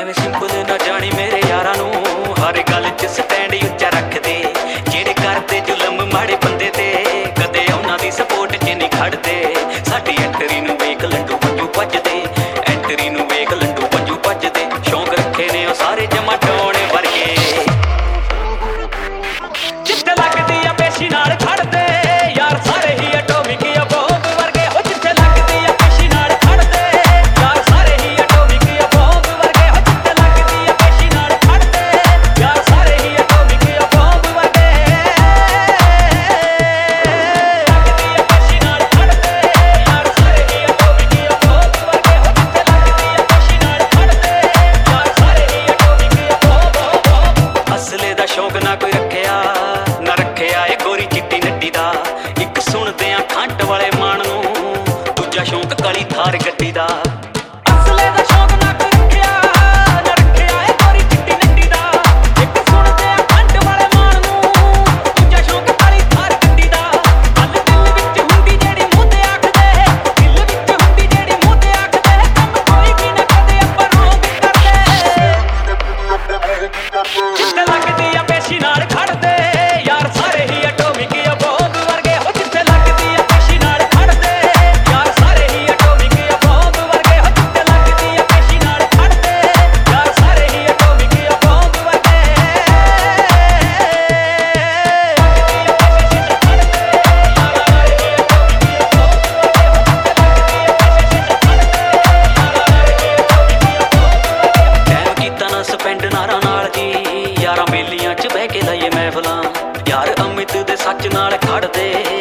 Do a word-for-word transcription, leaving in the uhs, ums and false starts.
ਐਵੇਂ ਸਿੰਪਲ ਨਾ ਜਾਣੀ ਮੇਰੇ ਯਾਰਾਂ ਨੂੰ, ਹਰ ਗੱਲ 'ਚ ਸਟੈਂਡ ਉੱਚਾ ਰੱਖਦੇ, ਜਿਹੜੇ ਕਰਦੇ ਜ਼ੁਲਮ ਮਾੜੇ ਬੰਦੇ ਤੇ ਕਦੇ ਉਹਨਾਂ ਦੀ ਸਪੋਰਟ 'ਚ ਨਹੀਂ ਖੜਦੇ। ਸਾਡੀ ਐਂਟਰੀ ਨੂੰ ਵੇਖ ਲੰਡੂ ਪੰਜੂ ਭੱਜਦੇ, ਐਂਟਰੀ ਨੂੰ ਵੇਖ ਲੰਡੂ ਪੰਜੂ ਭੱਜਦੇ, ਸ਼ੌਂਕ ਰੱਖੇ ਨੇ ਉਹ ਸਾਰੇ ਜਮਾ ਡਾਉਣੇ ਵਰਗੇ। ਜਿੱਥੇ ਲੱਗਦੀ ਆ ਪੇਸ਼ੀ ਨਾਲ ਖੜਦੇ ਯਾਰ ਸਾਰੇ ਹੀ ਐਟੋਮਿਕ ਆ ਬੋਂਬ ਵਰਗੇ, ਹੋ ਜਿੱਥੇ ਲੱਗਦੀ ਆ ਪੇਸ਼ੀ ਨਾਲ ਖੜਦੇ ਯਾਰ ਸਾਰੇ ਹੀ ਐਟੋਮਿਕ ਆ ਬੋਂਬ ਵਰਗੇ, ਹੋ ਜਿੱਥੇ ਲੱਗਦੀ ਆ ਪੇਸ਼ੀ ਨਾਲ ਖੜਦੇ ਯਾਰ ਸਾਰੇ ਹੀ ਐਟੋਮਿਕ ਆ ਬੋਂਬ ਵਰਗੇ। ਲੱਗਦੀ ਆ ਪੇਸ਼ੀ ਨਾਲ ਖੜਦੇ ਯਾਰ ਸਾਰੇ ਹੀ ਐਟੋਮਿਕ ਆ ਬੋਂਬ ਵਰਗੇ, ਹੋ ਜਿੱਥੇ ਲੱਗਦੀ ਆ ਪੇਸ਼ੀ ਨਾਲ ਖੜਦੇ ਯਾਰ ਸਾਰੇ ਹੀ ਐਟੋਮਿਕ ਆ ਬੋਂਬ। ਅਸਲੇ ਦਾ ਸ਼ੌਂਕ ਨਾ ਕੋਈ ਰੱਖਿਆ ਨਾ ਰੱਖਿਆ ਏ ਗੋਰੀ ਚਿੱਟੀ ਨੱਡੀ ਦਾ, ਇੱਕ ਸੁਣਦੇ ਆ ਖੰਡ ਵਾਲੇ ਮਾਣ ਨੂੰ, ਦੂਜਾ ਸ਼ੌਂਕ ਕਾਲੀ ਥਾਰ ਗੱਡੀ ਦਾ। ਅਸਲੇ ਦਾ ਸ਼ੌਂਕ ਨਾ ਕੋਈ ਰੱਖਿਆ ਨਾ ਰੱਖਿਆ ਏ ਗੋਰੀ ਚਿੱਟੀ ਨੱਡੀ ਦਾ, ਇੱਕ ਸੁਣਦੇ ਆ ਖੰਡ ਵਾਲੇ ਮਾਣ ਨੂੰ, ਦੂਜਾ ਸ਼ੌਂਕ ਕਾਲੀ ਥਾਰ ਗੱਡੀ ਦਾ। ਗੱਲ ਦਿਲ ਵਿੱਚ ਹੁੰਦੀ ਜਿਹੜੀ ਮੂੰਹ ਤੇ ਆਖਦੇ, ਦਿਲ ਵਿੱਚ ਹੁੰਦੀ ਜਿਹੜੀ ਮੂੰਹ ਤੇ ਆਖਦੇ, ਕੰਮ ਕੋਈ ਵੀ ਨਾ ਕਦੇ ਆਪਾਂ ਰੋਂਗ ਕਰਦੇ। ਜਿੱਥੇ ਲੱਗਦੀ ਆ ਪੇਸ਼ੀ ਨਾਲ ਖੜਦੇ ਯਾਰ ਸਾਰੇ ਹੀ ਐਟੋਮਿਕ ਆ ਬੋਂਬ ਵਰਗੇ, ਹੋ ਜਿੱਥੇ ਲੱਗਦੀ ਆ ਪੇਸ਼ੀ ਨਾਲ ਖੜਦੇ ਯਾਰ ਸਾਰੇ ਹੀ ਐਟੋਮਿਕ ਆ ਬੋਂਬ ਵਰਗੇ, ਹੋ ਜਿੱਥੇ ਲੱਗਦੀ ਆ ਪੇਸ਼ੀ ਨਾਲ ਖੜਦੇ ਯਾਰ ਸਾਰੇ ਹੀ ਐਟੋਮਿਕ ਆ ਬੋਂਬ ਵਰਗੇ। ਟਾਈਮ ਕੀਤਾ ਨਾ ਸਪੈਂਡ ਨਾਰਾਂ ਨਾਲ ਜੀ, ਯਾਰਾਂ ਬੇਲੀਆਂ 'ਚ ਬਹਿ ਕੇ ਲਾਈਏ ਮਹਿਫਲਾਂ, ਯਾਰ ਅਮਿਤ ਦੇ ਸੱਚ ਨਾਲ ਖੜਦੇ